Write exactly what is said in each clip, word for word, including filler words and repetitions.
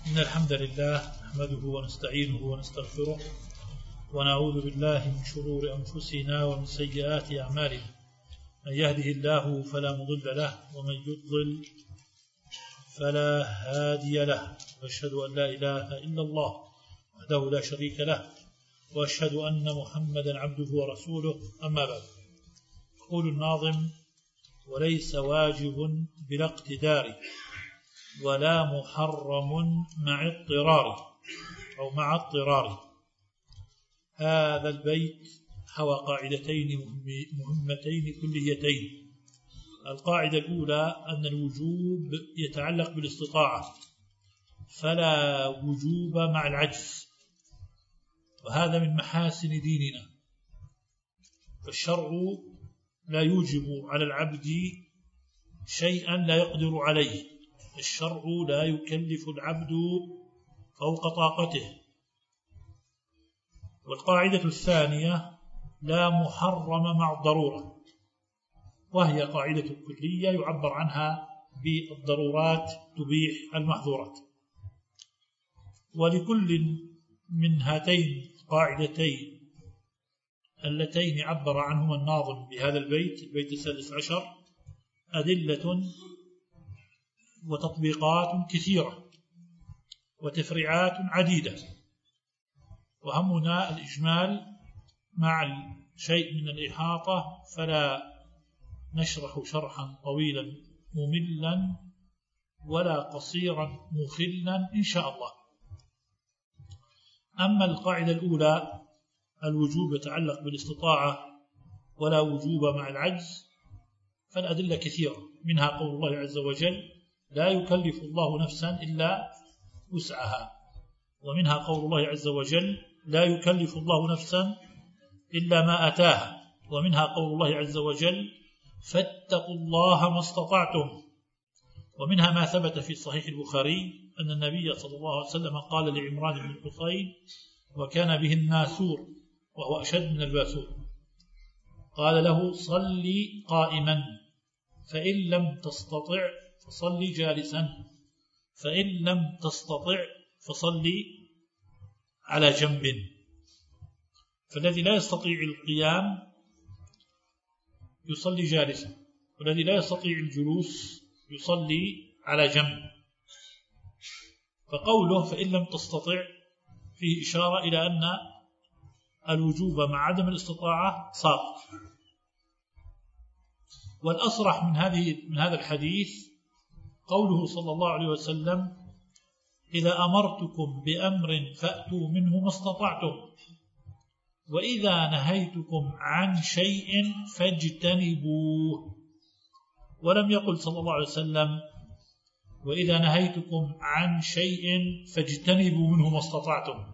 إن الحمد لله نحمده ونستعينه ونستغفره ونعوذ بالله من شرور أنفسنا ومن سيئات أعمالنا. من يهده الله فلا مضل له ومن يضلل فلا هادي له، وأشهد أن لا إله إلا الله وحده لا شريك له، وأشهد أن محمدا عبده ورسوله. أما بعد، يقول الناظم: وليس واجب بلا اقتدار ولا محرم مع اضطرار أو مع اضطرار. هذا البيت حوى قاعدتين مهمتين كليتين. القاعدة الأولى أن الوجوب يتعلق بالاستطاعة، فلا وجوب مع العجز، وهذا من محاسن ديننا. فالشرع لا يوجب على العبد شيئا لا يقدر عليه، الشرع لا يكلف العبد فوق طاقته. والقاعدة الثانية: لا محرم مع الضرورة، وهي قاعدة كلية يعبر عنها بالضرورات تبيح المحظورات. ولكل من هاتين القاعدتين اللتين عبر عنهما الناظم بهذا البيت، البيت السادس عشر، أدلة وتطبيقات كثيرة وتفريعات عديدة، وهمنا الإجمال مع شيء من الإحاطة، فلا نشرح شرحا طويلا مملا ولا قصيرا مخلا إن شاء الله. أما القاعدة الأولى: الوجوب يتعلق بالاستطاعة ولا وجوب مع العجز، فالأدلة كثيرة، منها قول الله عز وجل: لا يكلف الله نفسا إلا وسعها، ومنها قول الله عز وجل: لا يكلف الله نفسا إلا ما أتاها، ومنها قول الله عز وجل: فاتقوا الله ما استطعتم. ومنها ما ثبت في صحيح البخاري أن النبي صلى الله عليه وسلم قال لعمران بن الحصين، وكان به الناسور وهو أشد من الباسور، قال له: صلي قائما، فإن لم تستطع فصلي جالسا، فإن لم تستطع فصلي على جنب. فالذي لا يستطيع القيام يصلي جالسا، والذي لا يستطيع الجلوس يصلي على جنب. فقوله فإن لم تستطع فيه إشارة إلى أن الوجوب مع عدم الاستطاعة ساقط. والأصرح من هذه من هذا الحديث قوله صلى الله عليه وسلم: إذا أمرتكم بأمر فأتوا منه ما استطعتم، وإذا نهيتكم عن شيء فاجتنبوه. ولم يقل صلى الله عليه وسلم: وإذا نهيتكم عن شيء فاجتنبوا منه ما استطعتم،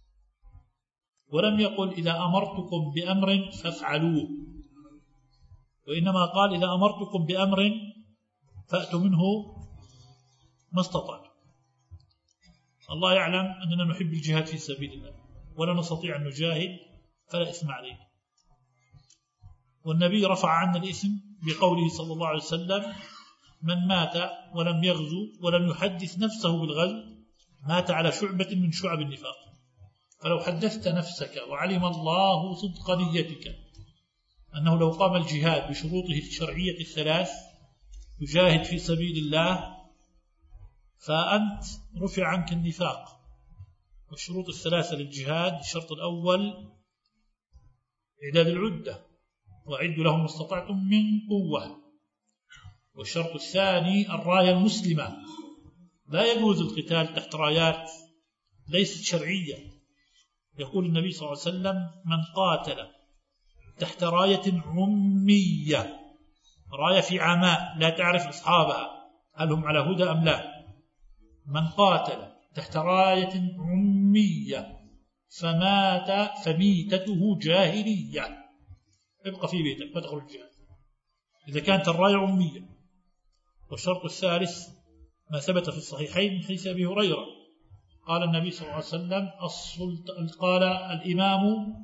ولم يقل إذا أمرتكم بأمر فافعلوه، وإنما قال: إذا أمرتكم بأمر فأتوا منه ما استطعتم. الله يعلم أننا نحب الجهاد في سبيل الله، ولا نستطيع أن نجاهد فلا إثم علينا. والنبي رفع عنا الإثم بقوله صلى الله عليه وسلم: من مات ولم يغزو ولم يحدث نفسه بالغزو مات على شعبة من شعب النفاق. فلو حدثت نفسك وعلم الله صدق نيتك أنه لو قام الجهاد بشروطه الشرعية الثلاث يجاهد في سبيل الله، فأنت رفع عنك النفاق. والشروط الثلاثة للجهاد: الشرط الأول إعداد العدة، وأعدوا لهم ما استطعتم من قوة. والشرط الثاني الراية المسلمة، لا يجوز القتال تحت رايات ليست شرعية. يقول النبي صلى الله عليه وسلم: من قاتل تحت راية عمية، راية في عماء لا تعرف أصحابها هل هم على هدى أم لا، من قاتل تحت راية عمية فمات فميتته جاهلية، ابقى في بيتك لا تخرج الجهاد إذا كانت الراية عمية. والشرط الثالث ما ثبت في الصحيحين من حديث أبي هريرة، قال النبي صلى الله عليه وسلم: قال الإمام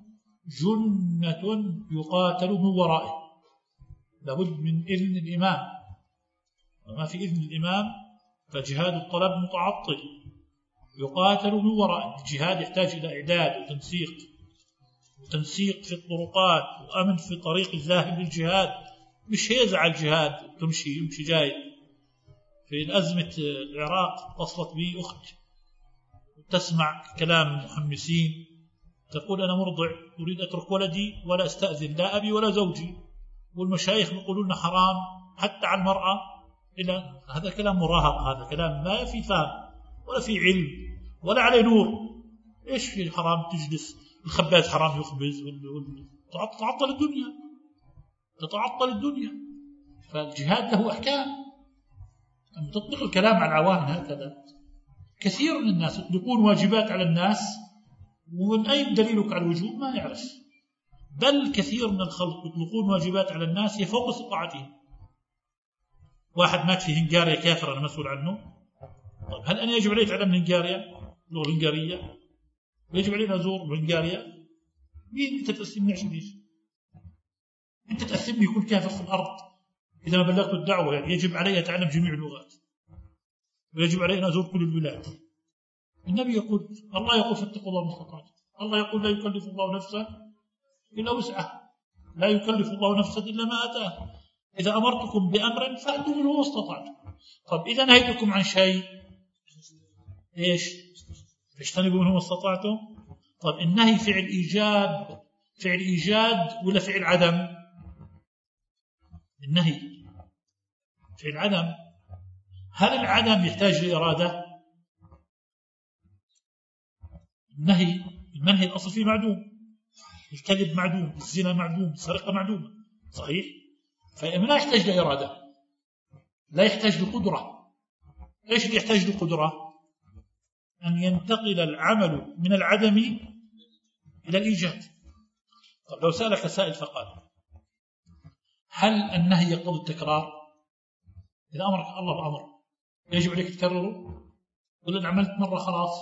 جنة يقاتل من ورائه، لابد من إذن الإمام، وما في إذن الإمام فجهاد الطلب متعطل. يقاتل من وراء. الجهاد يحتاج إلى إعداد وتنسيق، وتنسيق في الطرقات، وأمن في طريق الذاهب للجهاد. مش هيزع الجهاد تمشي يمشي جاي. في أزمة العراق اتصلت بي أخت تسمع كلام المحمسين، تقول أنا مرضع أريد أترك ولدي ولا أستأذن لا أبي ولا زوجي، والمشايخ يقولون حرام حتى على المرأة. إلى هذا كلام مراهق، هذا كلام ما في فهم ولا في علم ولا عليه نور. إيش في حرام تجلس الخباز حرام يخبز، تعطل الدنيا، تتعطل الدنيا. فالجهاد له أحكام. لما تطلق الكلام على العوام هكذا، كثير من الناس يطلقون واجبات على الناس ومن أين دليلك على الوجوب ما يعرف. بل كثير من الخلق يطلقون واجبات على الناس يفوق استطاعتهم. واحد مات في هنغاريا كافر أنا مسؤول عنه، طيب هل أنا يجب علي أتعلم هنغاريا اللغة الهنغارية؟ ويجب علينا أزور هنغاريا؟ مين أنت تأثمني عشان إيش؟ أنت تأثمني يكون كافر في الأرض إذا ما بلغت الدعوة. يعني يجب علي أتعلم جميع اللغات، ويجب علي أن أزور كل البلاد. النبي يقول، الله يقول فاتقوا الله ما استطعتم. الله يقول لا يكلف الله نفسا إلا وسعها، لا يكلف الله نفسا إلا ما أتاه. إذا أمرتكم بأمر فأتوا منه ما استطعتم. طب إذا نهيتكم عن شيء إيش؟ فاجتنبوا منه ما استطعتم. طب النهي فعل إيجاب، فعل إيجاد ولا فعل عدم؟ النهي فعل عدم. هل العدم يحتاج لإرادة؟ النهي المنهي الأصل فيه معدوم، الكذب معدوم، الزنا معدوم، السرقة معدومة، صحيح؟ فإما لا يحتاج لإرادة، لا يحتاج لقدرة. إيش اللي يحتاج لقدرة؟ أن ينتقل العمل من العدم إلى الإيجاد. طب لو سألك سائل فقال هل النهي يقتضي التكرار؟ إذا أمرك الله بأمر يجب عليك تكرره؟ ولا إن عملت مرة خلاص؟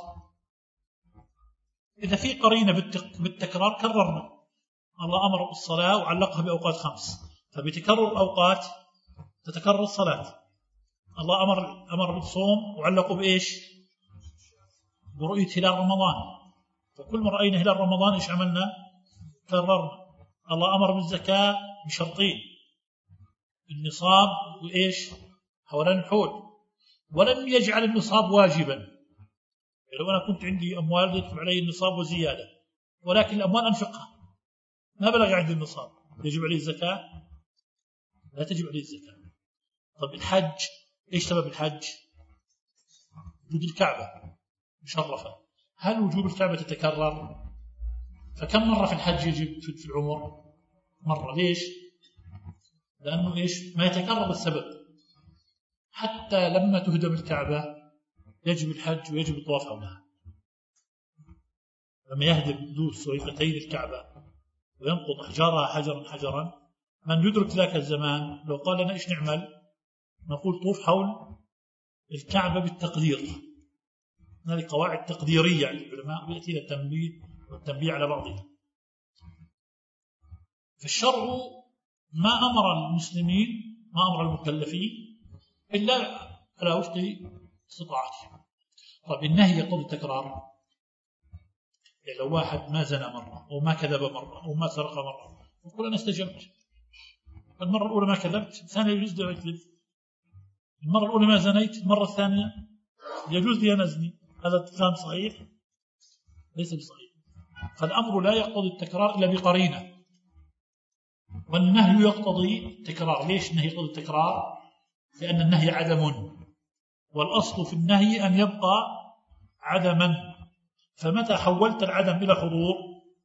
إذا في قرينة بالتكرار كررنا. الله أمر بالصلاة وعلقها بأوقات خمس، فبتكرر الأوقات تتكرر الصلاة. الله أمر أمر بالصوم وعلقوا بإيش؟ برؤية هلال رمضان. فكل ما رأينا هلال رمضان إيش عملنا؟ كررنا. الله أمر بالزكاة بشرطين، النصاب وإيش؟ حولان الحول. ولم يجعل النصاب واجبا. لو أنا كنت عندي أموال يدفع علي النصاب وزيادة، ولكن الأموال أنفقها ما بلغ عندي النصاب، يجب عليه الزكاة؟ لا تجب عليه الزكاة. طب الحج إيش سبب الحج؟ وجود الكعبة مشرفة. هل وجود الكعبة تتكرر؟ فكم مرة في الحج يجب في العمر؟ مرة. ليش؟ لأنه إيش؟ ما يتكرر السبب. حتى لما تهدم الكعبة يجب الحج ويجب الطواف حولها. لما يهدم ذو السويقتين الكعبة وينقض أحجارها حجرا حجرا، من يدرك ذاك الزمان لو قال لنا إيش نعمل؟ نقول طوف حول الكعبة بالتقدير. هذه قواعد تقديرية عند العلماء ويأتي التنبيه والتنبيه على بعضها. فالشرع ما أمر المسلمين، ما أمر المكلفين إلا على وفق استطاعتهم. طب النهي يقتضي التكرار. يعني لو واحد ما زنى مرة أو ما كذب مرة أو ما سرق مرة يقول أنا استجبت. المرة الأولى ما كذبت، الثانية يجوز لي أكذب. المرة الأولى ما زنيت، المرة الثانية يجوز لي أن أزني. هذا الكلام صحيح؟ ليس بصحيح. فالأمر لا يقتضي التكرار إلا بقرينة، والنهي يقتضي التكرار. ليش النهي يقتضي التكرار؟ لأن النهي عدم، والأصل في النهي أن يبقى عدما. فمتى حولت العدم إلى حضور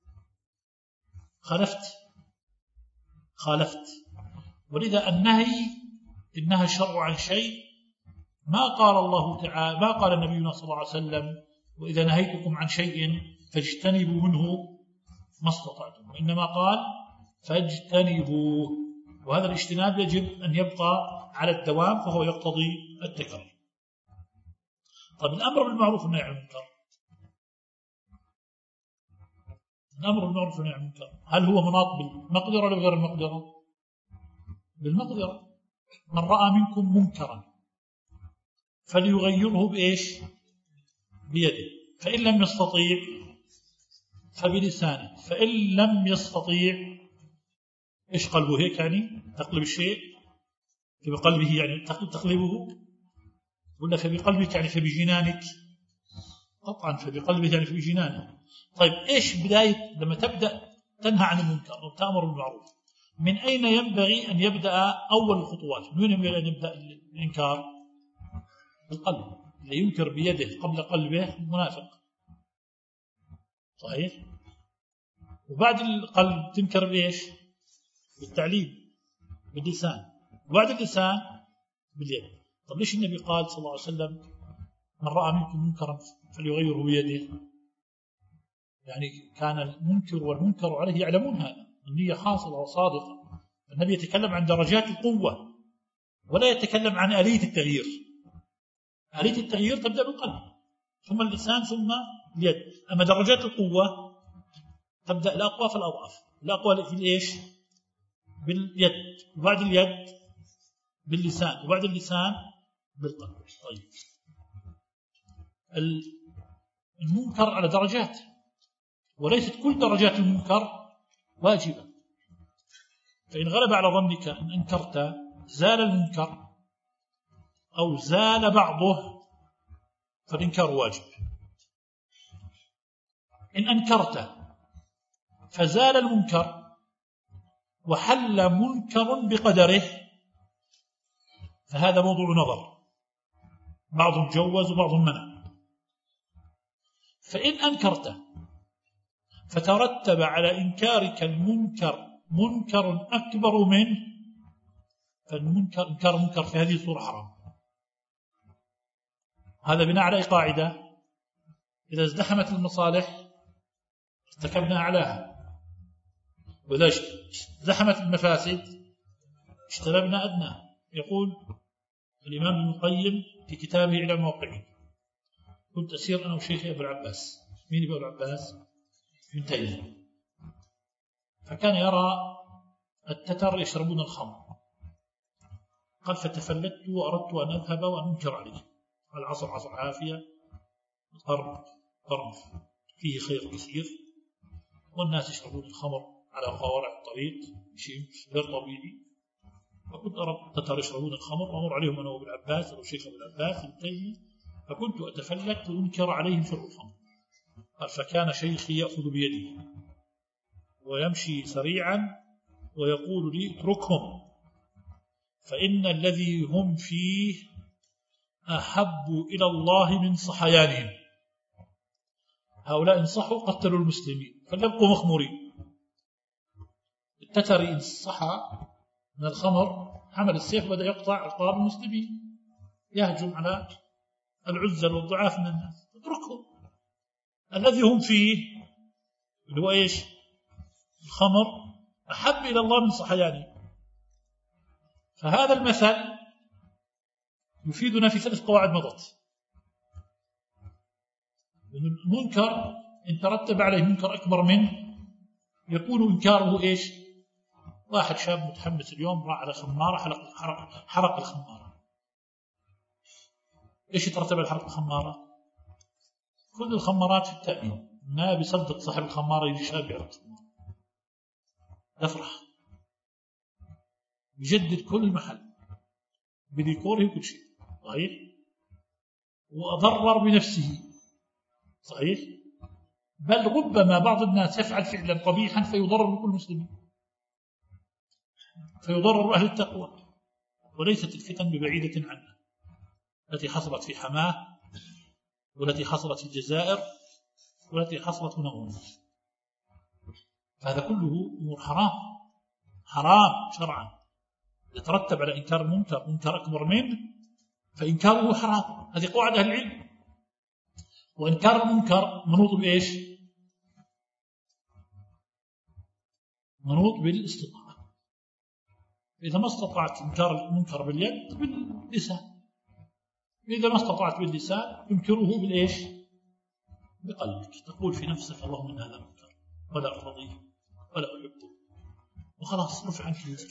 خالفت خالفت ولذا النهي إن نهى الشرع عن شيء ما قال الله تعالى، ما قال نبينا صلى الله عليه وسلم وإذا نهيتكم عن شيء فاجتنبوا منه ما استطعتم، وإنما قال فاجتنبوا. وهذا الاجتناب يجب أن يبقى على الدوام، فهو يقتضي التكرار. طيب الأمر بالمعروف والنهي عن المنكر، الأمر بالمعروف والنهي عن المنكر هل هو مناط بالمقدرة ولا بغير المقدرة؟ بالمقدرة. من رأى منكم منكرا فليغيره بإيش؟ بيده، فإن لم يستطيع فبلسانه، فإن لم يستطيع إيش قلبه هيك يعني تقلب الشيء فبقلبه يعني تقلبه، ولا فبقلبك يعني فبجنانك؟ قطعا فبقلبه يعني فبجنانه. طيب إيش بداية لما تبدأ تنهى عن المنكر أو تأمر بالمعروف؟ من أين ينبغي أن يبدأ أول الخطوات؟ من ينبغي أن يبدأ الإنكار؟ بالقلب. اللي ينكر بيده قبل قلبه منافق، صحيح؟ وبعد القلب تنكر بإيش؟ بالتعليم باللسان، وبعد اللسان باليد. طب ليش النبي قال صلى الله عليه وسلم من رأى منكم منكرا فليغيره بيده؟ يعني كان المنكر والمنكر عليه يعلمون هذا، النية خاصة وصادقة. النبي يتكلم عن درجات القوة ولا يتكلم عن آلية التغيير. آلية التغيير تبدأ بالقلب ثم اللسان ثم اليد، أما درجات القوة تبدأ الأقوى فالأضعف، الأقوى في الإيش؟ باليد، وبعد اليد باللسان، وبعد اللسان بالقلب. طيب المنكر على درجات، وليست كل درجات المنكر واجبة. فإن غلب على ظنك أن أنكرت زال المنكر أو زال بعضه فالإنكار واجب. إن أنكرت فزال المنكر وحل منكر بقدره فهذا موضوع نظر، بعضهم جوز وبعضهم منع. فإن أنكرت فترتب على إنكارك المنكر منكر أكبر منه فالمنكر إنكار منكر في هذه الصورة حرام. هذا بناء على قاعدة: إذا ازدحمت المصالح ارتكبنا أعلاها، وإذا ازدحمت المفاسد اجتنبنا أدناها. يقول الإمام ابن القيم في كتابه إلى الموقعين: كنت أسير أنا وشيخي أبو العباس. مين أبو العباس؟ ابن تيمية. فكان يرى التتر يشربون الخمر، قال فتفلت وأردت أن أذهب وأن أنكر عليه. العصر عصر عافية، القرن قرن فيه خير كثير، والناس يشربون الخمر على قوارع الطريق شيء غير طبيعي. فكنت أرى التتر يشربون الخمر وأمر عليهم أنا وابن العباس أو الشيخ أبو العباس ابن تيمية، فكنت أتفلت وأنكر عليهم شرب الخمر. قال فكان شيخي يأخذ بيدي ويمشي سريعا ويقول لي اتركهم فإن الذي هم فيه أحب إلى الله من صحيانهم. هؤلاء إن صحوا قتلوا المسلمين فليبقوا مخمورين. التتري إن صحى من الخمر حمل السيف وبدأ يقطع رقاب المسلمين، يهجم على العزل والضعاف من الناس. اتركهم، الذي هم فيه اللي هو إيش؟ الخمر أحب إلى الله من صحيانهم. فهذا المثل يفيدنا في ثلاث قواعد مضت. المنكر إن ترتب عليه منكر أكبر منه يكون إنكاره إيش؟ واحد شاب متحمس اليوم راح على خمارة حرق, حرق, حرق الخمارة. إيش يترتب على حرق الخمارة؟ كل الخمارات في التأمين، ما بيصدق صاحب الخمارة يجي شاب يحرق الخمارة، يفرح يجدد كل المحل بديكوره وكل شيء، صحيح؟ وأضرر بنفسه، صحيح؟ بل ربما بعض الناس يفعل فعلا قبيحا فيضرر بكل مسلمين، فيضرر أهل التقوى. وليست الفتن ببعيدة عنها التي حصلت في حماه والتي حصلت في الجزائر والتي حصلت هنا وهنا. فهذا كله أمور حرام حرام شرعا، يترتب على إنكار المنكر منكر أكبر منه فإنكاره حرام. هذه قواعد أهل العلم. وإنكار المنكر منوط بإيش؟ منوط بالاستطاعة. إذا ما استطعت إنكار المنكر باليد باللسان، إذا ما استطعت باللسان تنكره بالإيش؟ بقلبك، تقول في نفسك اللهم إن هذا منكر ولا أرضيه ولا أحبه، وخلاص رفع عنك الوزر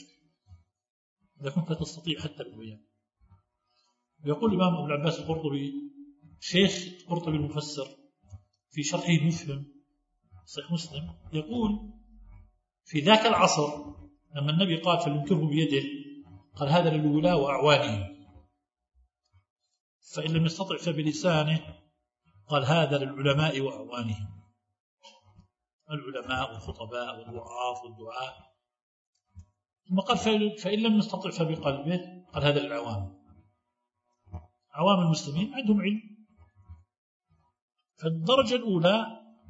إذا كنت تستطيع حتى بالبيان. يقول الإمام أبو العباس القرطبي شيخ قرطبي المفسر في شرحه المفهم صحيح مسلم يقول في ذاك العصر لما النبي قال فلينكره بيده قال هذا للولاة وأعوانهم، فإن لم يستطع فبلسانه قال هذا للعلماء وأعوانهم، العلماء والخطباء والوعاظ والدعاء. ثم قال فإن لم يستطع فبقلبه قال هذا للعوام، عوام المسلمين عندهم علم. فالدرجة الأولى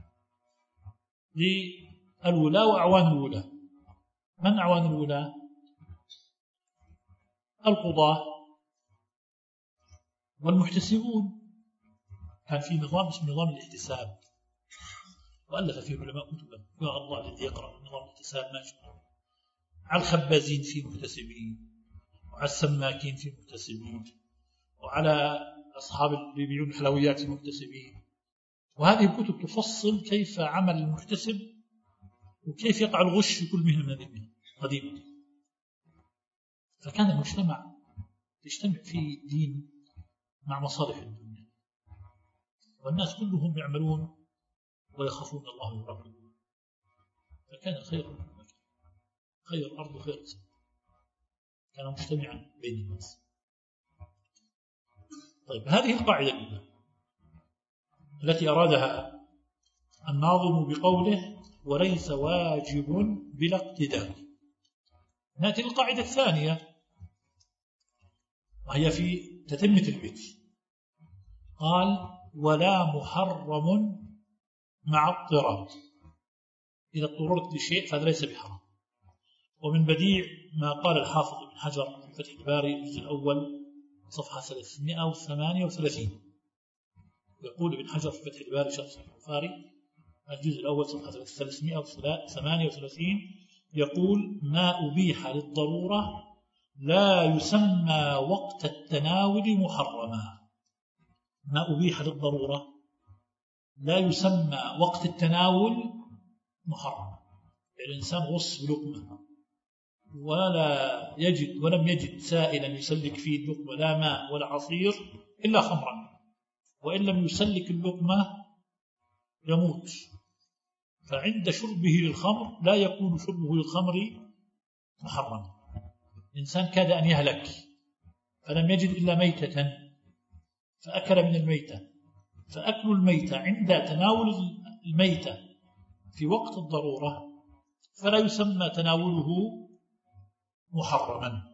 للولاة وأعوان الولاة. من أعوان الولاة؟ القضاة والمحتسبون. كان في نظام اسمه نظام الاحتساب، وألف فيه علماء كتبا، يا الله الذي يقرأ نظام الاحتساب ما شاء. على الخبازين في محتسبين، وعلى السماكين في محتسبين، وعلى أصحاب اللي يبيعون الحلويات في محتسبين. وهذه الكتب تفصل كيف عمل المحتسب وكيف يقع الغش في كل مهنة من هذه المهن قديما. فكان المجتمع يجتمع فيه دين مع مصالح الدنيا، والناس كلهم يعملون ويخافون الله ويراقبون. فكان خير خير الأرض وخير السماء، كان مجتمعا بين الناس. طيب هذه القاعدة الأولى التي أرادها الناظم بقوله وليس واجب بلا اقتداء. نأتي للقاعدة الثانية وهي في تتمة البيت، قال ولا محرم مع اضطرار. إذا اضطررت لشيء فهذا ليس بحرام. ومن بديع ما قال الحافظ ابن حجر في فتح الباري الجزء الأول صفحة ثلاثمائة وثمانية وثلاثين، يقول ابن حجر في فتح الباري شرح صحيح البخاري الجزء الأول صفحة ثلاثمائة وثمانية وثلاثين، يقول ما أبيح للضرورة لا يسمى وقت التناول محرما. ما أبيح للضرورة لا يسمى وقت التناول محرم. الإنسان غص بلقمة ولا يجد ولم يجد سائلا يسلك فيه اللقمة لا ماء ولا عصير إلا خمرا، وإن لم يسلك اللقمة يموت. فعند شربه للخمر لا يكون شربه للخمر محرما. الإنسان كاد أن يهلك فلم يجد إلا ميتة فأكل من الميتة، فأكل الميتة عند تناول الميتة في وقت الضرورة فلا يسمى تناوله محرما.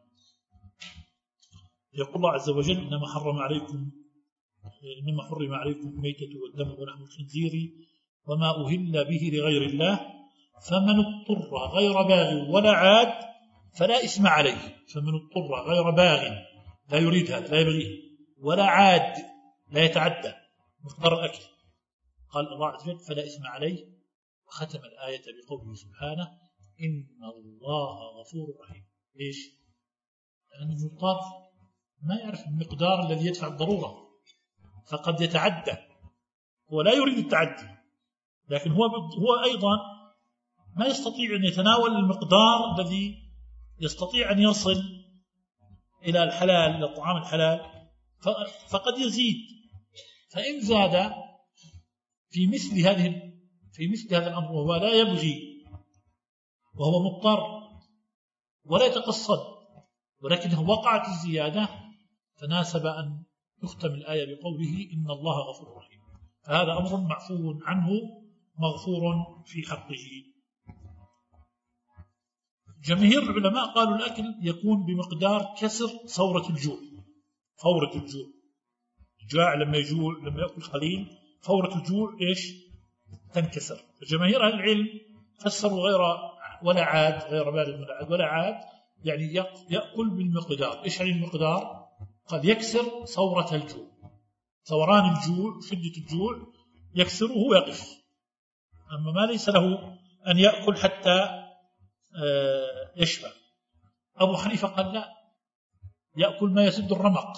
يقول الله عز وجل إنما حرم عليكم إنما حرم عليكم الميتة والدم ولحم الخنزير وما أهل به لغير الله فمن اضطر غير باغ ولا عاد فلا إثم عليه. فمن اضطر غير باغ لا يريد هذا لا يبغيه، ولا عاد لا يتعدى مقدار الأكل، قال الله عز وجل فلا إثم عليه. وختم الآية بقوله سبحانه إن الله غفور رحيم. ليش؟ لأن المضطر ما يعرف المقدار الذي يدفع الضرورة، فقد يتعدى ولا يريد التعدي، لكن هو هو أيضا ما يستطيع أن يتناول المقدار الذي يستطيع أن يصل إلى الحلال إلى الطعام الحلال، فقد يزيد. فإن زاد في مثل هذه في مثل هذا الأمر وهو لا يبغي وهو مضطر ولا يتقصد ولكنه وقعت الزيادة فناسب أن تختم الآية بقوله إن الله غفور رحيم. فهذا أمر معفو عنه مغفور في حقه. جماهير العلماء قالوا الأكل يكون بمقدار كسر ثورة الجوع. فورة الجوع الجاع لما يجوع لما يأكل قليل فورة الجوع إيش تنكسر. فجماهير أهل العلم فسروا غير ولا عاد غير بارد ولا عاد ولا عاد يعني يأكل بالمقدار. إيش يعني المقدار؟ قد يكسر ثورة الجوع، ثوران الجوع شدة الجوع يكسره ويقف. أما ما ليس له أن يأكل حتى يشبع. أبو حنيفة قال لا، يأكل ما يسد الرمق،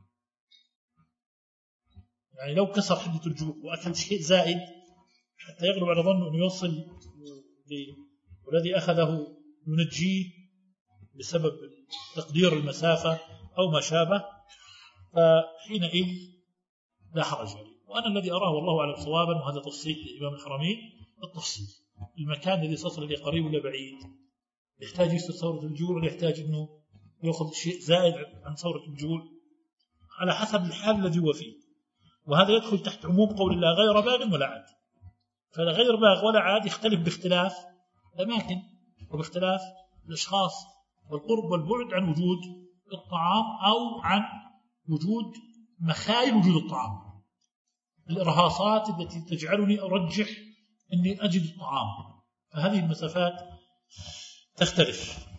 يعني لو كسر حدة الجوع وأكل شيء زائد حتى يغلب على ظنه أنه يوصل والذي أخذه ينجيه بسبب تقدير المسافة أو ما شابه، فحينئذ لا حرج عليه. وأنا الذي أراه والله أعلم صوابا، وهذا تفصيل لإمام الحرمين، التفصيل المكان الذي يصل إليه قريب ولا بعيد، يحتاج يستر ثورة الجوع ولا يحتاج أنه يأخذ شيء زائد عن ثورة الجوع، على حسب الحال الذي هو فيه. وهذا يدخل تحت عموم قول الله غير باغ ولا عاد. فغير باغ ولا عاد يختلف باختلاف الأماكن وباختلاف الأشخاص والقرب والبعد عن وجود الطعام أو عن وجود مخايل وجود الطعام، الإرهاصات التي تجعلني أرجح أني أجد الطعام. فهذه المسافات تختلف.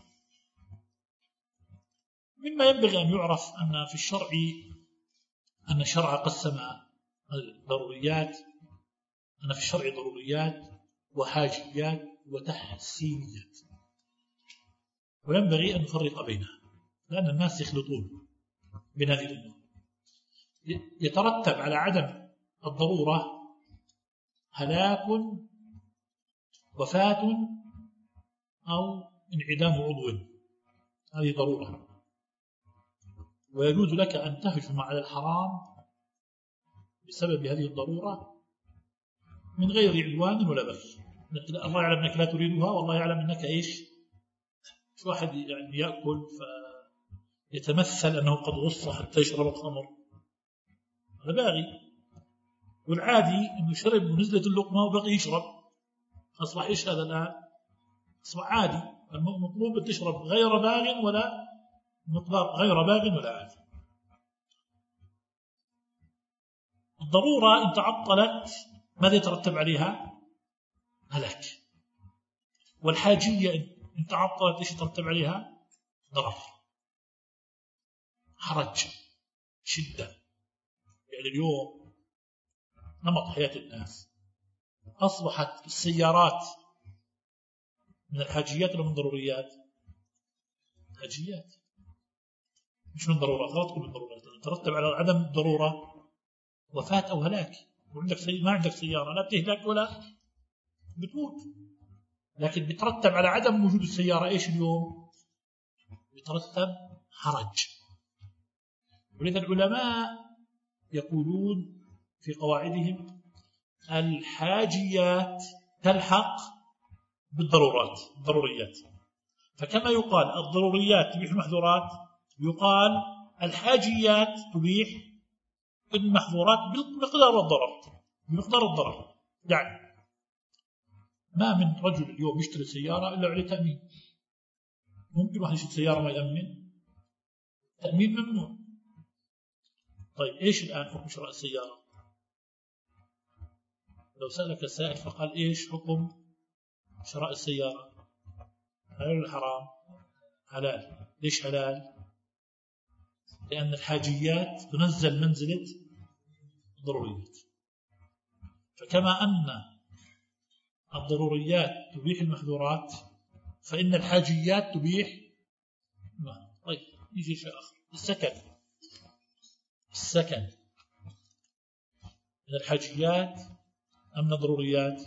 مما ينبغي أن يعرف أن في الشرع أن الشرع قسم الضروريات، أن في الشرع ضروريات وحاجيات وتحسينيات، وينبغي أن نفرق بينها، لأن الناس يخلطون بين هذه الأمور. يترتب على عدم الضرورة هلاك، وفاة، أو انعدام عضو، هذه ضرورة. ويجوز لك أن تهجم على الحرام بسبب هذه الضرورة من غير عدوان ولا بأس. الله يعلم أنك لا تريدها، والله يعلم أنك إيش، شو واحد يعني يأكل فيتمثل أنه قد غص حتى يشرب الخمر، هذا باغي. والعادي أنه شرب ونزلت اللقمة وبقي يشرب، أصبح إيش هذا الآن؟ أصبح عادي. المطلوب أن تشرب غير باغ ولا مقدار، غير باغ ولا عادي. الضرورة إن تعطلت ماذا يترتب عليها؟ هلاك. والحاجية إن تعطلت إيش يترتب عليها؟ ضرر، حرج، شدة. يعني اليوم نمط حياة الناس أصبحت السيارات من الحاجيات ولا من ضروريات؟ حاجيات، مش من ضرورات. لا تقول من ضرورات، ترتب على عدم الضرورة وفاة أو هلاك. وعندك سي... ما عندك سيارة، لا بتهلك ولا بتموت، لكن بترتب على عدم وجود السيارة إيش اليوم؟ بترتب حرج. ولذا العلماء يقولون في قواعدهم الحاجيات تلحق بالضرورات، الضروريات. فكما يقال الضروريات تبيح المحظورات، يقال الحاجيات تبيح المحظورات بمقدار الضرر، بمقدار الضرر. يعني ما من رجل اليوم يشتري سيارة إلا عليه تأمين. ممكن واحد يشتري سيارة ما يأمن؟ تأمين ممنوع. طيب إيش الآن حكم شراء السيارة؟ لو سألك السائل فقال إيش حكم شراء السيارة؟ حلال ولا حرام؟ حلال. ليش حلال؟ لأن الحاجيات تنزل منزلة الضروريات. فكما أن الضروريات تبيح المحظورات، فإن الحاجيات تبيح ما. طيب يجي شيء آخر، السكن. السكن من الحاجيات أم من الضروريات؟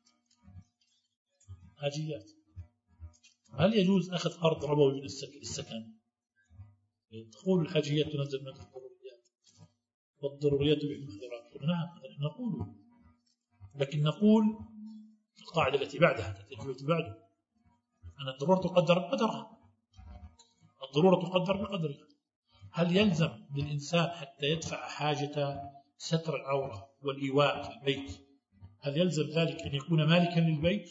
حاجيات. هل يجوز أخذ أرض ربوي من السكن؟ تقول الحاجيات تنزل من الضروريات والضروريات تبيح المحظورات. نعم نقول، لكن نقول القاعدة التي بعدها التي بعده أن الضرورة تقدر بقدرها. الضرورة تقدر بقدرها. هل يلزم للإنسان حتى يدفع حاجة ستر العورة والإيواء في البيت، هل يلزم ذلك أن يكون مالكا للبيت؟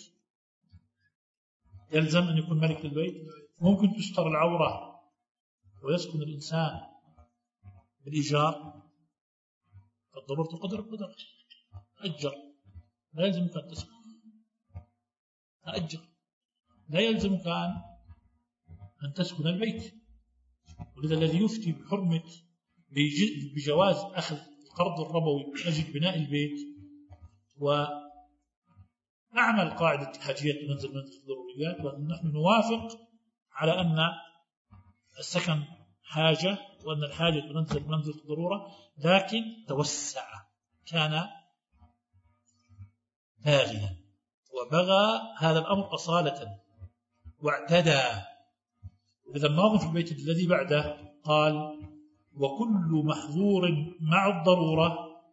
يلزم أن يكون مالك للبيت؟ ممكن تستر العورة ويسكن الإنسان بالإيجار. الضرورة تقدر بقدرها. أجر، لا يلزمك أن تسكن. أجر، لا يلزمك أن تسكن البيت. ولذا الذي يفتي بحرمة بجواز أخذ القرض الربوي من أجل بناء البيت ونعمل قاعدة الحاجيات تنزل منزل الضروريات، ونحن نوافق على أن السكن حاجة وأن الحاجة تنزل منزل الضرورة، لكن توسع، كان باغيا وبغى هذا الأمر أصالة واعتدى. إذا الناظم في البيت الذي بعده قال: وكل محظور مع الضرورة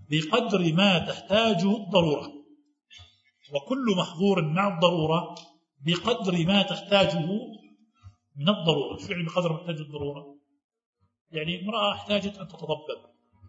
بقدر ما تحتاجه الضرورة، وكل محظور مع الضرورة بقدر ما تحتاجه من الضرورة. شو يعني بقدر ما تحتاجه الضرورة؟ يعني امرأة احتاجت أن تتضبب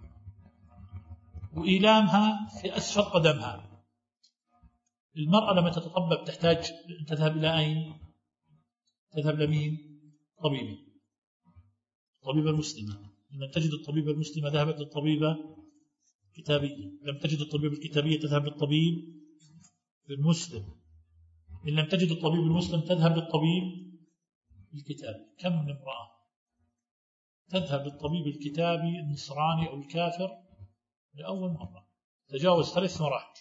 وإيلامها في أسفل قدمها. المرأة لما تتطبب تحتاج أن تذهب إلى أين؟ تذهب لمين؟ طبيبة، طبيبة المسلمة. إن لم تجد الطبيبة المسلمة ذهبت للطبيبة الكتابية، لم تجد الطبيبة الكتابية تذهب للطبيب المسلم، إن لم تجد الطبيب المسلم تذهب للطبيب الكتابي. كم من امرأة تذهب للطبيب الكتابي النصراني أو الكافر لأول مرة، تجاوز ثلاث مراحل،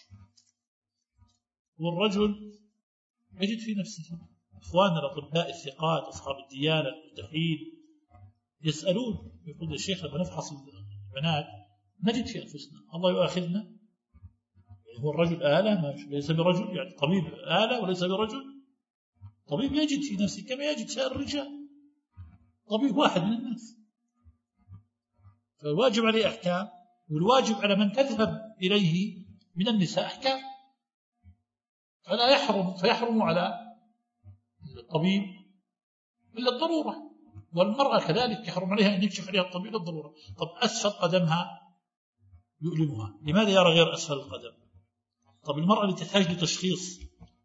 والرجل يجد في نفسه. إخواننا الأطباء الثقات أصحاب الديانة المرتاحين يسألون، يقول يا شيخ لما نفحص البنات نجد في أنفسنا الله يؤاخذنا، يعني هو الرجل آلة ليس برجل، يعني طبيب آلة وليس برجل. طبيب يجد في نفسه كما يجد سائر الرجال، طبيب واحد من الناس. فالواجب عليه أحكام، والواجب على من تذهب إليه من النساء أحكام، فلا يحرم فيحرم على الطبيب إلا الضرورة، والمرأة كذلك يحرم عليها أن يكشف عليها الطبيب إلا الضرورة. طب أسفل قدمها يؤلمها، لماذا يرى غير أسفل القدم؟ طب المرأة اللي تحتاج لتشخيص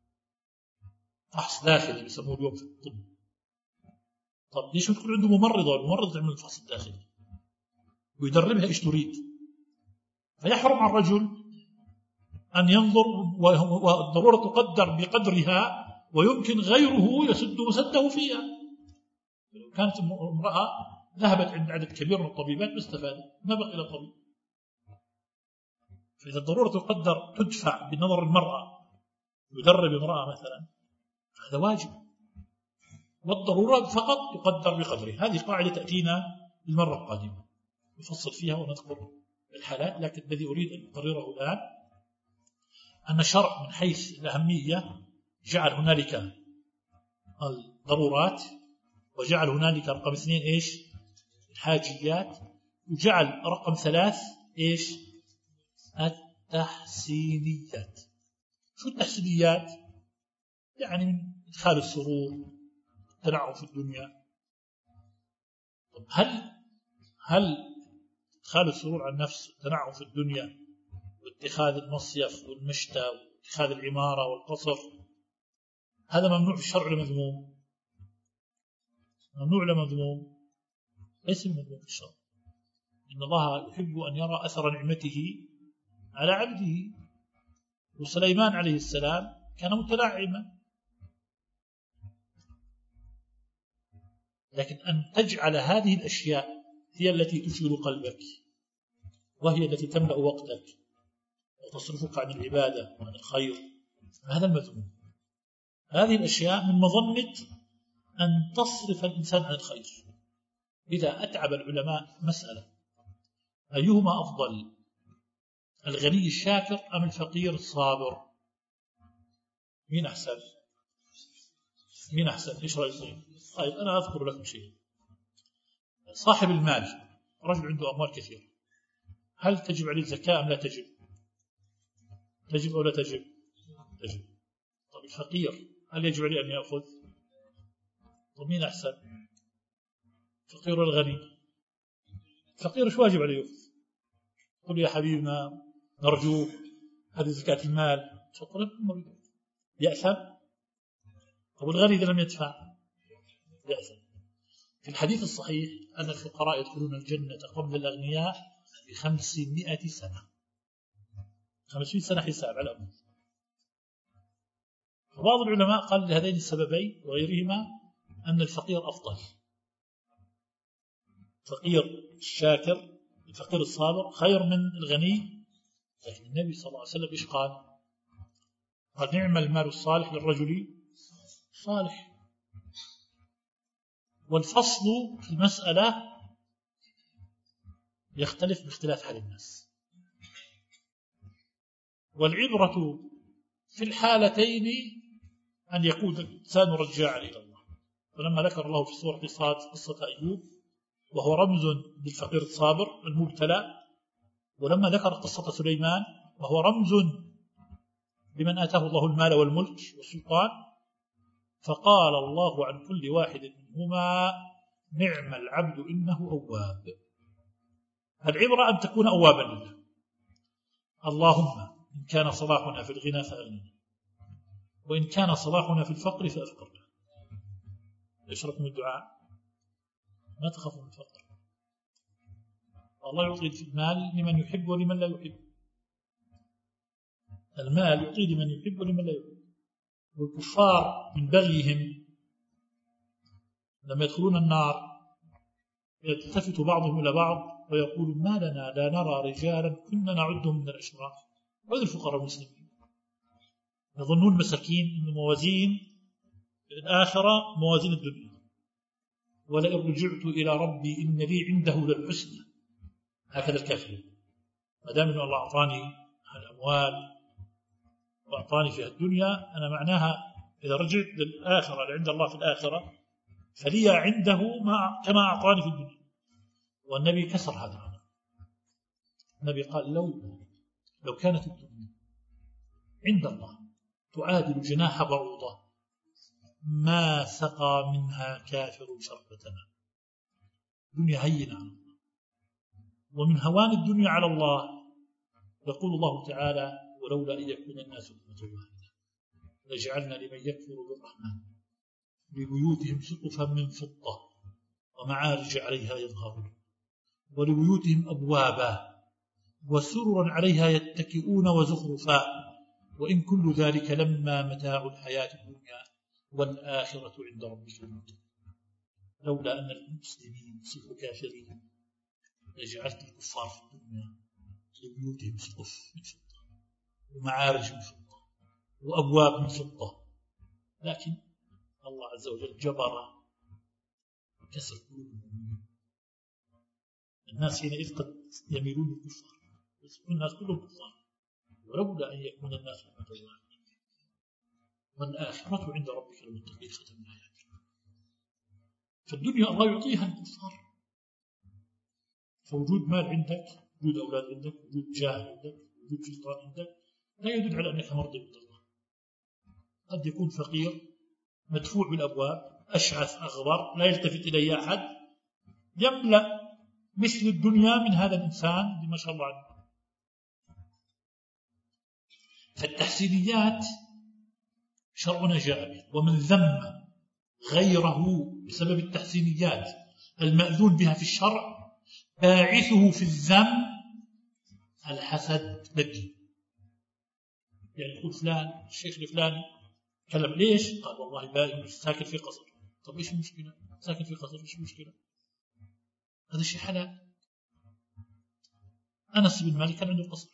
فحص داخلي بيسموه اليوم في الطب، طب ليش تكون عنده ممرضة، الممرضة تعمل الفحص الداخلي ويدربها إيش تريد؟ فيحرم على الرجل أن ينظر، والضرورة تقدر بقدرها ويمكن غيره يسد مسده فيها. لو كانت امرأة ذهبت عند عدد كبير من الطبيبات ما استفادت، ما بقي إلى طبيب. فإذا الضرورة تقدر تدفع بنظر المرأة، يدرب امرأة مثلا، هذا واجب، والضرورة فقط تقدر بقدرها. هذه قاعدة تأتينا المرة القادمة نفصل فيها ونذكر الحالات، لكن الذي أريد أن أقرره الآن أن الشرع من حيث الأهمية جعل هنالك الضرورات، وجعل هنالك رقم اثنين إيش؟ الحاجيات، وجعل رقم ثلاث إيش؟ التحسينيات. شو التحسينيات؟ يعني من إدخال السرور، التنعم في الدنيا. طب هل هل إدخال السرور على النفس، التنعم في الدنيا، واتخاذ المصيف والمشتى واتخاذ العمارة والقصر، هذا ممنوع في الشرع ولا مذموم؟ ممنوع ولا مذموم؟ ليس مذموم في الشرع. إن الله يحب أن يرى أثر نعمته على عبده، وسليمان عليه السلام كان متنعما. لكن أن تجعل هذه الأشياء هي التي تشغل قلبك، وهي التي تملأ وقتك وتصرفك عن العبادة وعن الخير، هذا المذموم. هذه الأشياء من مظنة أن تصرف الإنسان عن الخير. إذا أتعب العلماء مسألة أيهما أفضل، الغني الشاكر أم الفقير الصابر؟ مين أحسن؟ مين أحسن؟ إيش رأيكم؟ طيب أنا أذكر لكم شيء. صاحب المال رجل عنده أموال كثيرة، هل تجب عليه الزكاة أم لا تجب؟ تجب أو لا تجب؟ تجب. طيب الفقير هل يجب عليه أن يأخذ؟ طيب مين أحسن؟ الفقير ولا الغني؟ الفقير شو واجب عليه يأخذ؟ قل يا حبيبنا نرجوك هذه زكاة المال، يأثم. طب الغني إذا لم يدفع يأثم. في الحديث الصحيح أن الفقراء يدخلون الجنة قبل الأغنياء بخمسمائة سنة، خمسمائة سنة حساب على أمه. فبعض العلماء قال لهذين السببين وغيرهما أن الفقير أفضل، الفقير الشاكر الفقير الصابر خير من الغني. لكن النبي صلى الله عليه وسلم إيش قال؟ قال نعم المال الصالح للرجل صالح. والفصل في المسألة يختلف باختلاف حال الناس، والعبرة في الحالتين أن يكون الإنسان رجاعا إلى الله. فلما ذكر الله في سورة صاد قصة أيوب وهو رمز بالفقير الصابر المبتلى، ولما ذكر قصة سليمان وهو رمز لمن آتاه الله المال والملك والسلطان، فقال الله عن كل واحد منهما نعم العبد إنه أواب. العبرة أن تكون أوابا لله. اللهم إن كان صلاحنا في الغنى فأغننا، وإن كان صلاحنا في الفقر فأفقرنا. يشركم الدعاء، ما تخافوا من الفقر. الله يعطي المال لمن يحب ولمن لا يحب. المال يعطي لمن يحب ولمن لا يحب. والكفار من بغيهم لما يدخلون النار يلتفت بعضهم إلى بعض ويقول ما لنا لا نرى رجالا كنا نعدهم من الأشراف. وهذا الفقراء المسلمين يظنون مساكين أن موازين الآخرة موازين الدنيا. ولئن رجعت إلى ربي إن لي عنده للحسنى. هكذا الكافرين. ما دام أن الله أعطاني الأموال وأعطاني فيها الدنيا، أنا معناها إذا رجعت للآخرة لعند الله في الآخرة فلي عنده ما كما أعطاني في الدنيا. والنبي كسر هذا الأمر. النبي قال لو لو كانت الدنيا عند الله تعادل جناح بعوضة ما سقى منها كافر شربة ماء. الدنيا هينة على الله. ومن هوان الدنيا على الله يقول الله تعالى ولولا أن يكون الناس أمة واحدة لجعلنا لمن يكفر بالرحمن لبيوتهم سقفا من فضة ومعارج عليها يظهرون ولبيوتهم أبوابا وسررا عليها يتكئون وزخرفا وإن كل ذلك لما متاع الحياة الدنيا والآخرة عند ربك المتقين. لولا أن المسلمين صفوا كافرين لجعلت الكفار في الدنيا لبيوتهم سقف من فضة ومعارج من فضة وأبواب من فضة، لكن الله عز وجل جبر كسر قلوب المؤمنين. الناس حينئذ قد يميلون للكفار، الناس كلهم كفار. ولولا أن يكون الناس أمة واحدة والآخرة عند ربك المتقين. ختم الآيات. فالدنيا الله يعطيها الكفار. فوجود مال عندك، وجود أولاد عندك، وجود جاه عندك، وجود سلطان عندك لا يدل على أنك مرضي عند الله. قد يكون فقير مدفوع بالأبواب أشعث أغبر لا يلتفت إليه أحد، يملأ مثل الدنيا من هذا الإنسان بما شاء الله عنه. فالتحسينيات شرعنا جاء به، ومن ذم غيره بسبب التحسينيات المأذون بها في الشرع باعثه في الذم الحسد لك. يعني يقول فلان الشيخ الفلاني كلم ليش؟ قال والله باقي ساكن في قصر. طب ايش المشكلة؟ ساكن في قصر ايش المشكلة؟ هذا شيء حلال. أنس بن مالك كان عنده قصر.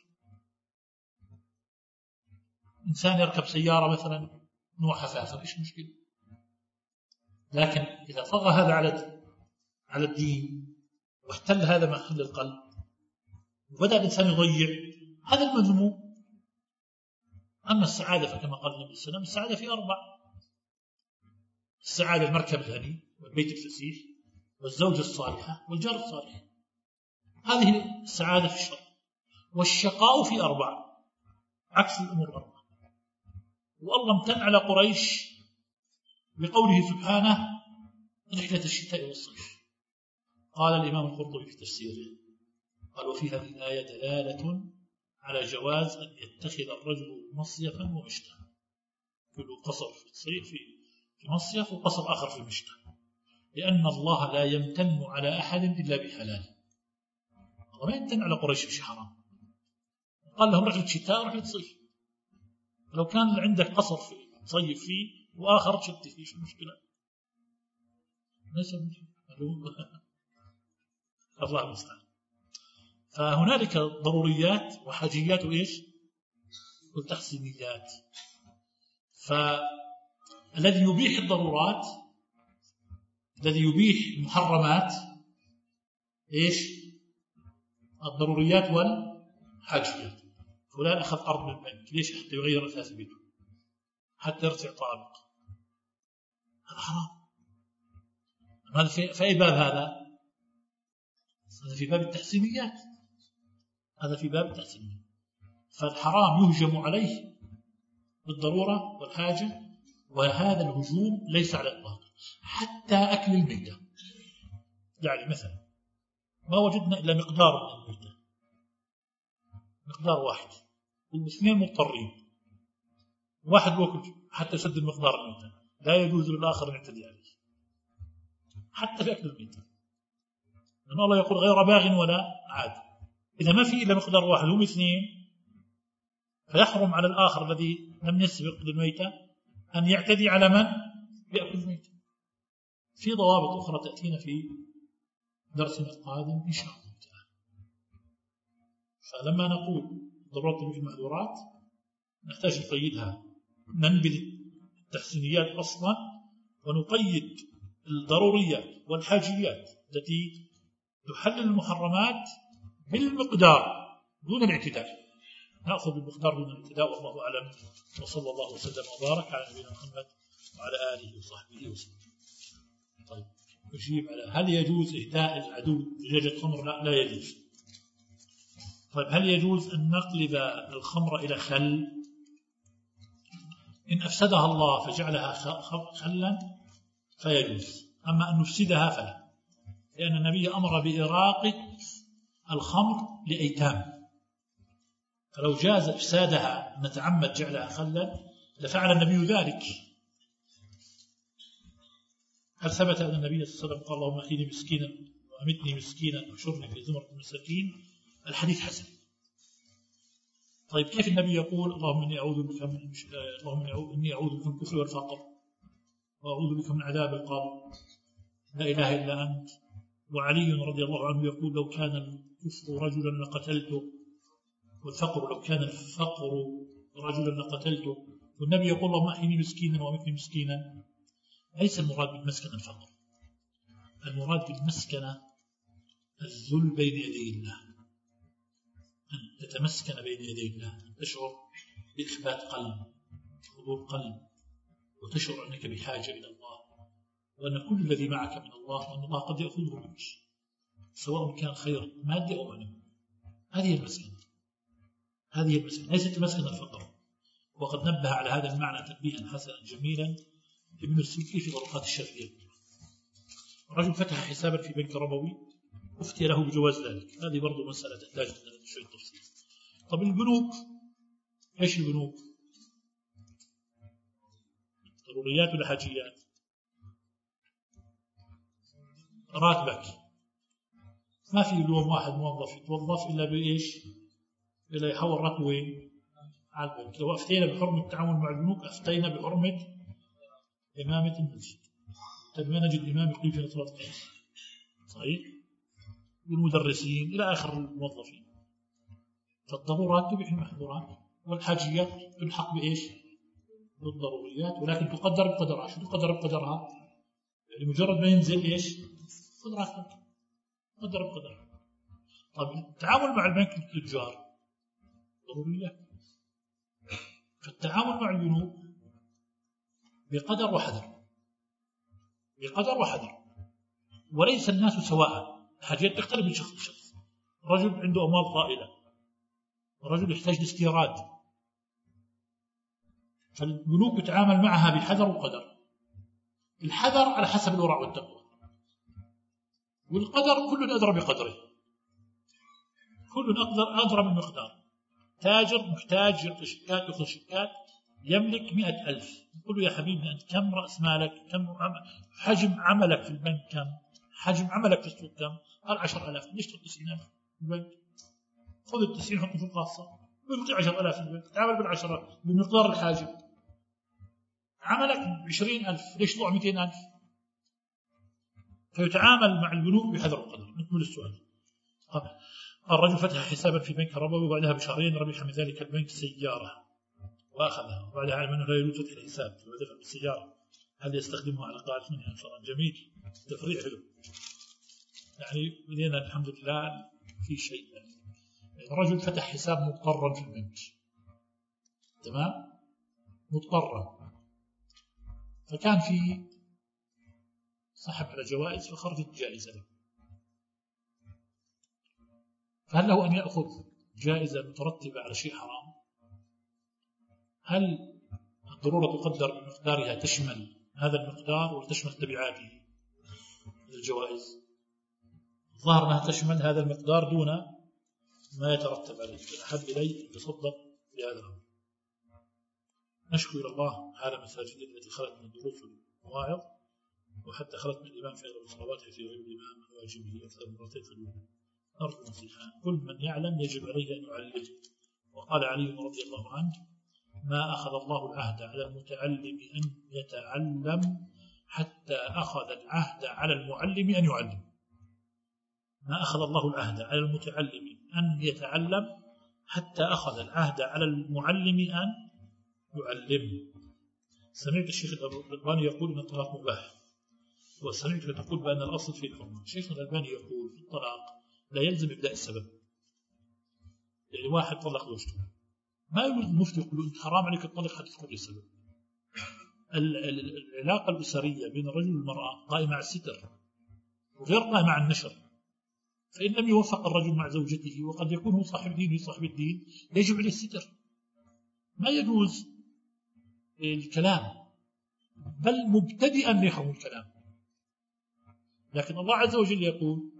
إنسان يركب سيارة مثلا نوع حفافة ايش المشكلة؟ لكن إذا طغى هذا على على الدين واحتل هذا محل القلب وبدأ الإنسان يضيع، هذا المذموم. أما السعادة فكما قال النبي صلى الله عليه وسلم السعادة في أربع: السعادة المركب الهني والبيت الفسيح والزوجة الصالحة والجار الصالح. هذه السعادة في الشرع. والشقاء في أربع عكس الأمور أربع. والله امتن على قريش بقوله سبحانه رحلة الشتاء والصيف. قال الإمام القرطبي في تفسيره قال وفي هذه الآية دلالة على جواز أن يتخذ الرجل مصيفا ومشتى. كل قصر في الصيف في مصيف وقصر آخر في مشتى، لأن الله لا يمتن على أحد إلا بحلال. الله ما يمتن على قريش بشيء حرام. قال لهم رحلة شتاء ورحلة صيف. لو كان عندك قصر في تصيف فيه وآخر تشت فيه شو المشكلة؟ ليس الله المستعان. فهنالك ضروريات وحاجيات وإيش والتحسينيات. فالذي يبيح الضرورات الذي يبيح المحرمات إيش؟ الضروريات والحاجيات. فلان أخذ أرض من البنك ليش؟ حتى يغير أساس بيته، حتى يرتع طابق. هذا حرام. هذا في, في أي باب هذا؟ هذا في باب التحسينيات. هذا في باب التحسين. فالحرام يهجم عليه بالضرورة والحاجة، وهذا الهجوم ليس على الإطلاق. حتى أكل الميتة، يعني مثلا ما وجدنا إلا مقدار من الميتة، مقدار واحد، والاثنين مضطرين، واحد وكل حتى يسد المقدار الميتة، لا يجوز للآخر أن يعتدي عليه حتى في أكل الميتة، لأن الله يقول غير باغ ولا عاد. إذا ما في إلا مقدار واحد هم اثنين، فيحرم على الآخر الذي لم يسبق للميتة أن يعتدي على من يأكل الميتة. في ضوابط أخرى تأتينا في درسنا القادم إن شاء الله تعالى. فلما نقول ضرورات في المحظورات نحتاج نقيدها، ننبذ التحسينيات أصلا ونقيد الضروريات والحاجيات التي تحلل المحرمات بالمقدار دون الاعتداء. نأخذ بالمقدار دون الاعتداء، والله أعلم. وصلى الله وسلم وبارك على نبينا محمد وعلى آله وصحبه وسلم. طيب، أجيب على هل يجوز إهداء العدو زجاجة خمر؟ لا، لا يجوز. طيب، هل يجوز أن نقلب الخمر إلى خل؟ إن أفسدها الله فجعلها خلا فيجوز، أما أن نفسدها فلا، لأن النبي أمر بإراقة الخمر لأيتام، فلو جاز إفسادها نتعمد جعلها خلا لفعل النبي ذلك. هل ثبت أن النبي صلى الله عليه وسلم قال اللهم أحيني مسكينا وأمتني مسكينا وحشرني في زمرة المساكين؟ الحديث حسن. طيب، كيف النبي يقول اللهم إني أعوذ بك من اللهم إني أعوذ بك من الكفر والفقر وأعوذ بك من عذاب القبر، لا إله إلا أنت؟ وعلي رضي الله عنه يقول لو كان الكفر رجلا لقتلته، والفقر لو كان الفقر رجلا لقتلته. والنبي يقول اللهم أحيني مسكينا وأمتني مسكينا. ليس المراد بالمسكنة الفقر، المراد بالمسكنة الذل بين يدي الله، أن تتمسكن بين يدي الله، أن تشعر بإخبات قلب، حضور قلب، وتشعر أنك بحاجة إلى الله، وأن كل الذي معك من الله، وأن الله قد يأخذه منك سواء كان خير مادي أو معنوي. هذه المسكنة، هذه المسكنة، ليست المسكنة الفقر. وقد نبه على هذا المعنى تنبيها حسنا جميلا ابن السلكي في طرقات الشافعية. رجل فتح حسابا في بنك ربوي، أفتي له بجواز ذلك. هذه برضو مسألة تحتاج إلى شوية تفصيل. طب البنوك، إيش البنوك؟ ضروريات ولا حاجيات؟ راتبك ما في اليوم واحد موظف يتوظف إلا بإيش؟ إلا يحول راتبه وين؟ على البنك. لو أفتينا بحرمة التعامل مع البنوك أفتينا بحرمة إمامة المسجد. طيب، ما نجد إمام يقيم في صلاة العصر؟ صحيح؟ والمدرسين إلى آخر الموظفين. فالضرورات تبيح المحظورات، والحاجيات تلحق بإيش؟ بالضروريات، ولكن تقدر بقدرها. شو تقدر بقدرها؟ يعني مجرد ما ينزل إيش؟ قدراتك قدر بقدرها. طيب، التعامل مع البنك التجار ضروريات. فالتعامل مع البنوك بقدر وحذر، بقدر وحذر، وليس الناس سواء. الحاجات تختلف من شخص لشخص. رجل عنده أموال طائلة، رجل يحتاج لاستيراد، فالبنوك تتعامل معها بحذر وقدر. الحذر على حسب الورع والتقوى، والقدر كل أدرى بقدره، كل أقدر أدرى بالمقدار. تاجر محتاج يعطي شيكات، يأخذ شيكات، يملك مئة ألف، يقول له يا حبيبي أنت كم رأس مالك، كم حجم عملك في البنك، كم حجم عملك في السوق، كم؟ قال عشر ألاف. ليش تحط تسعين ألف في البنك؟ خذ التسعين حطه في الخاصة، يعطي عشر ألاف في البنك، تعامل بالعشرة بمقدار الحاجة. عملك عشرين ألف، ليش تضع مئتين ألف؟ فيتعامل مع البنوك بحذر وقدر. نكمل السؤال. طبعا الرجل فتح حسابا في بنك ربوي، وبعدها بشهرين ربح من ذلك البنك سيارة وأخذها، وبعدها علم أنه لا يجوز فتح الحساب ودفع بالسيارة. هل يستخدمها على قاعدة منها؟ إن شاء الله. جميل، تفريع حلو. يعني بدينا الحمد لله في شيء. يعني الرجل فتح حساب مضطرا في البنك، تمام، مضطرا، فكان في سحب على جوائز فخرجت جائزة له، فهل له أن يأخذ جائزة مترتبة على شيء حرام، هل الضرورة تقدر بمقدارها تشمل هذا المقدار ولا تشمل تبعاته الجوائز؟ ظهر أنها تشمل هذا المقدار دون ما يترتب عليه. أحب إلي أن تصدق بهذا الأمر. نشكو إلى الله على مساجد التي خلت من الدروس والمواعظ، وحتى خلت من الإمام في أغلب الصلوات في غير الإمام من واجبه أكثر من مرتين في اليوم. نرجو نصيحة: كل من يعلم يجب عليه أن يعلم. وقال علي رضي الله عنه: ما أخذ الله العهد على المتعلم أن يتعلم حتى أخذ العهد على المعلم أن يعلم. ما أخذ الله العهد على المتعلم أن يتعلم حتى أخذ العهد على المعلم أن يعلم. سمعت الشيخ الألباني يقول أن الطلاق مباح، وسمعتك تقول بأن الأصل في الحرمة. الشيخ الألباني يقول في الطلاق لا يلزم إبداء السبب. يعني واحد طلق زوجته، ما يقول المفتي يقول أنت حرام عليك الطلاق حتى تقول السبب. العلاقة الأسرية بين الرجل والمرأة قائمة على الستر وغير قائمة على النشر. فإن لم يوفق الرجل مع زوجته، وقد يكون هو صاحب دين وصاحب الدين، يجب عليه الستر. ما يجوز الكلام، بل مبتدئا يحرم الكلام. لكن الله عز وجل يقول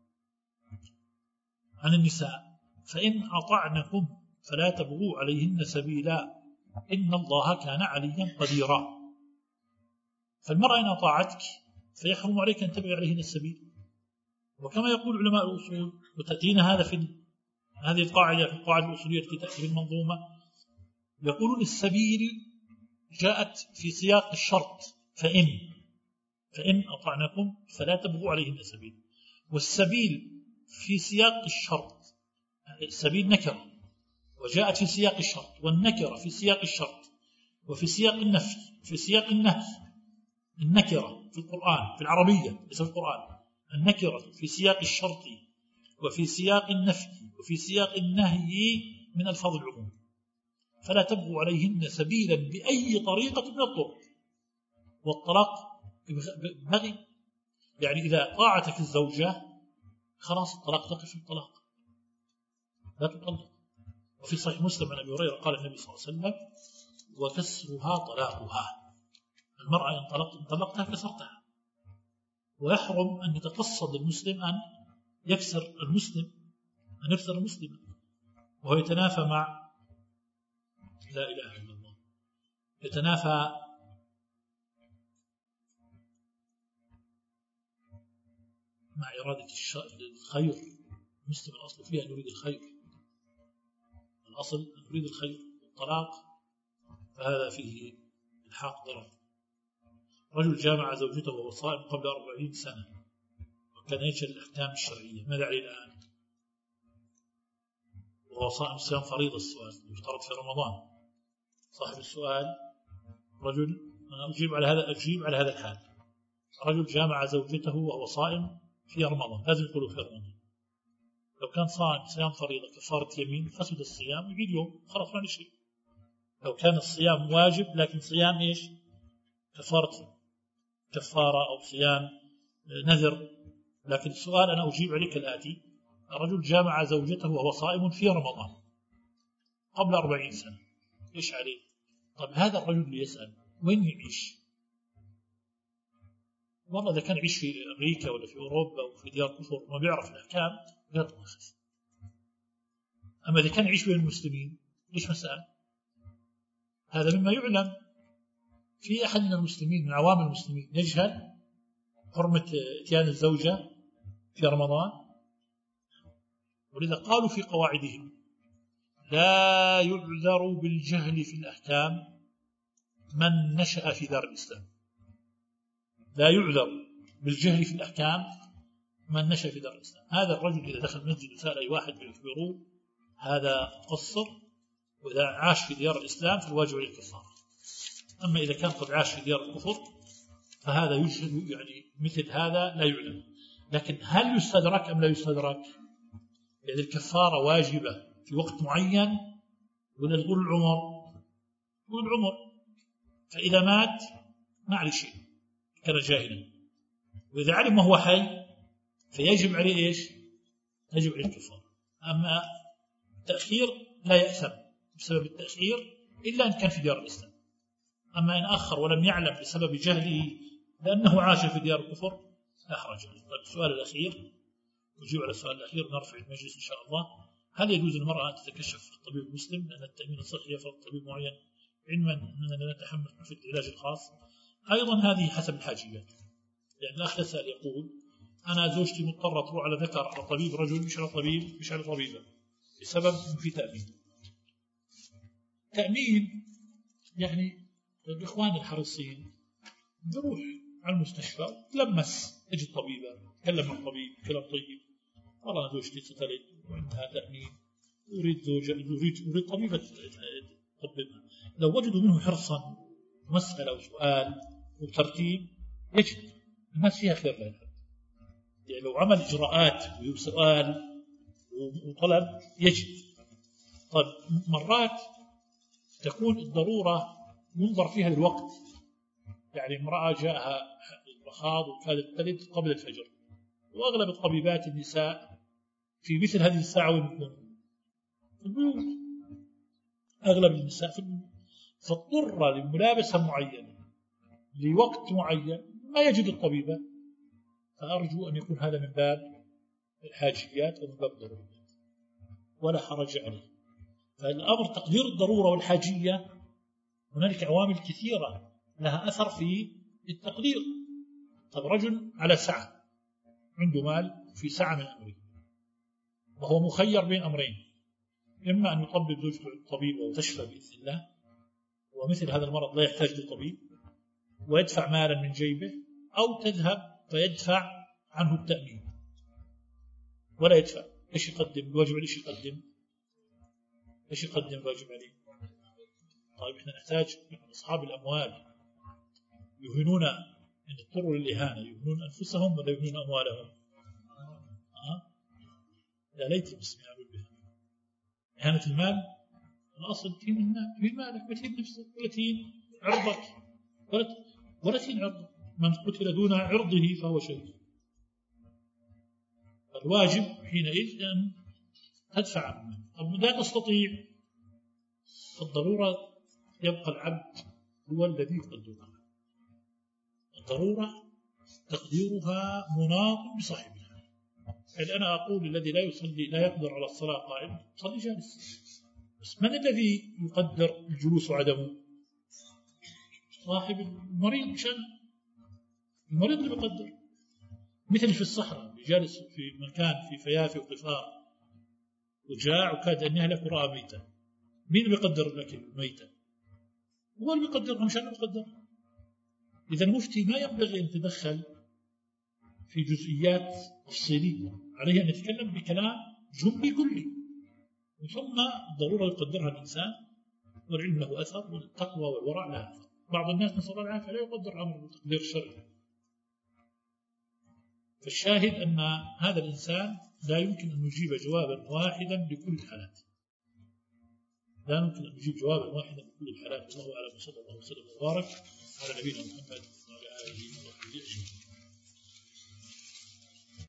عن النساء: فإن أطعنكم فلا تبغوا عليهن سبيلا إن الله كان عليا قديرا. فالمرأة إن أطاعتك فيحرم عليك أن تبغي عليهن السبيل. وكما يقول علماء الأصول، وتأتينا هذا في هذه القاعدة في القاعدة الأصولية التي تأتي في المنظومة، يقولون السبيل جاءت في سياق الشرط، فإن فإن أطعنكم فلا تبغوا عليهن سبيل. والسبيل في سياق الشرط، السبيل نكرة وجاءت في سياق الشرط، والنكرة في سياق الشرط وفي سياق النفي في سياق النهي. النكرة في القرآن في العربية ليس في القرآن، النكرة في سياق الشرط وفي سياق النفي وفي سياق النهي من ألفاظ العموم. فلا تبغوا عليهن سبيلا بأي طريقة من الطرق. والطلاق بغي، يعني إذا طاعتك الزوجة خلاص الطلاق تقف الطلاق، لا تطلق. وفي صحيح مسلم عن أبي هريرة قال النبي صلى الله عليه وسلم: وكسرها طلاقها. المرأة إن طلقت إن طلقتها كسرتها. ويحرم أن يتقصد المسلم أن يكسر المسلم أن يكسر المسلم وهو يتنافى مع لا إله إلا الله، يتنافى مع إرادة الخير. المسلم الأصل فيها أن يريد الخير، الأصل أن يريد الخير. الطلاق فهذا فيه الحاق ضرر. رجل جامع زوجته وهو صائم قبل أربعين سنة وكان يجهل الأحكام الشرعية، ماذا عليه الآن؟ وهو صائم صيام فريضة. السؤال يفترض في رمضان. صاحب السؤال رجل، أنا أجيب على هذا أجيب على هذا الحال. رجل جامع زوجته وهو صائم في رمضان، لازم يقولوا في رمضان. لو كان صائم صيام فريضة كفارة يمين فسد الصيام، يجي يوم خلاص ما شيء. لو كان الصيام واجب لكن صيام إيش؟ كفارة كفارة أو صيام نذر. لكن السؤال أنا أجيب عليك الآتي: رجل جامع زوجته وهو صائم في رمضان قبل أربعين سنة، إيش عليه؟ طب هذا الرجل اللي يسأل وين يعيش؟ والله إذا كان يعيش في أمريكا ولا في أوروبا أو في ديار كفر ما بيعرف الأحكام غير تمخص. أما إذا كان يعيش بين المسلمين ليش مسأل؟ هذا مما يعلم. في أحد من المسلمين من عوام المسلمين يجهل حرمة اتيان الزوجة في رمضان؟ ولذا قالوا في قواعدهم: لا يعذر بالجهل في الأحكام من نشأ في دار الإسلام. لا يعذر بالجهل في الأحكام من نشأ في دار الإسلام. هذا الرجل إذا دخل المسجد وسأل أي واحد يخبروه هذا قصر، وإذا عاش في ديار الإسلام فالواجب عليه الكفارة. أما إذا كان قد عاش في ديار الكفر فهذا يجهل، يعني مثل هذا لا يعلم. لكن هل يستدرك أم لا يستدرك؟ يعني الكفارة واجبة في وقت معين ولا طول العمر؟ طول العمر. فإذا مات ما عليه شيء، كان جاهلا. وإذا علم وهو حي فيجب عليه إيش؟ يجب عليه الكفارة. أما التأخير لا يأثم بسبب التأخير إلا إن كان في ديار الإسلام. أما إن أخر ولم يعلم بسبب جهله لأنه عاش في ديار الكفر لا حرج عليه. طيب السؤال الأخير، نجيب على السؤال الأخير نرفع المجلس إن شاء الله. هل يجوز للمرأة أن تتكشف الطبيب المسلم لأن التأمين الصحي يفرض طبيب معين علما أننا نتحمل في العلاج الخاص؟ أيضا هذه حسب الحاجيات. يعني الأخ يسأل يقول أنا زوجتي مضطرة تروح على ذكر على طبيب رجل مش على طبيب مش على طبيبة بسبب في تأمين. تأمين يعني الإخوان الحريصين بروح على المستشفى تلمس تجد طبيبة تكلم مع الطبيب كلام طيب، والله زوجتي ستلد وعندها تأمين أريد زوجة أريد أريد طبيبة تطببها. لو وجدوا منه حرصا مسألة وسؤال وترتيب يجب الناس فيها خير لها. يعني لو عمل إجراءات وسؤال وطلب يجب. طيب مرات تكون الضرورة ينظر فيها للوقت، يعني امرأة جاءها المخاض وكادت تلد قبل الفجر، وأغلب الطبيبات النساء في مثل هذه الساعة ويكون في البيوت، أغلب النساء في البيوت، فاضطر لملابسة معينة لوقت معين ما يجد الطبيبة، فأرجو أن يكون هذا من باب الحاجيات ومن باب الضروريات ولا حرج عليه. فالأمر تقدير الضرورة والحاجية هنالك عوامل كثيرة لها أثر في التقدير. طب رجل على سعة عنده مال في سعة من أمره وهو مخير بين أمرين، إما أن يطبب زوجته الطبيب وتشفى بإذن الله ومثل هذا المرض لا يحتاج لطبيب ويدفع مالا من جيبه، أو تذهب فيدفع عنه التأمين ولا يدفع. إيش يقدم الواجب عليه؟ إيش يقدم إيش يقدم الواجب عليه؟ طيب إحنا نحتاج من أصحاب الأموال يهنون إن اضطروا للإهانة يهنون أنفسهم ولا يهنون أموالهم؟ أه؟ يا ليت المسلمين يعملوا بها. إهانة المال الأصل تهين المال، تهين مالك ما تهين نفسك ولا تهين عرضك ولا ولا تهين عرضك. من قتل دون عرضه فهو شهيد. الواجب حينئذ أن تدفع عنه. طب لا تستطيع الضرورة يبقى العبد هو الذي يقدرها. الضرورة تقديرها مناط بصاحبها. يعني أنا أقول الذي لا يصلي لا يقدر على الصلاة قائم صلي جالس، بس من الذي يقدر الجلوس وعدمه؟ صاحب المريض، مشان المريض اللي بيقدر. مثل في الصحراء جالس في مكان في فيافي وقفار وجاع وكاد أن يهلك ورأى ميتا، مين اللي بيقدر الأكل الميتة؟ هو اللي بيقدرها مش أنا بقدرها. إذا المفتي ما ينبغي أن يتدخل في جزئيات تفصيلية، عليه أن يتكلم بكلام جملي كلي، ثم الضرورة يقدرها الإنسان والعلم له أثر والتقوى والورع لها أثر. بعض الناس نسأل الله العافية لا يقدر الأمر بتقدير شرعي. فالشاهد أن هذا الإنسان لا يمكن أن يجيب جوابا واحدا لكل الحالات، لا يمكن أن يجيب جوابا واحدا لكل الحالات. الله أعلم، وصلى الله وسلم وبارك على نبينا محمد وعلى آله وصحبه أجمعين.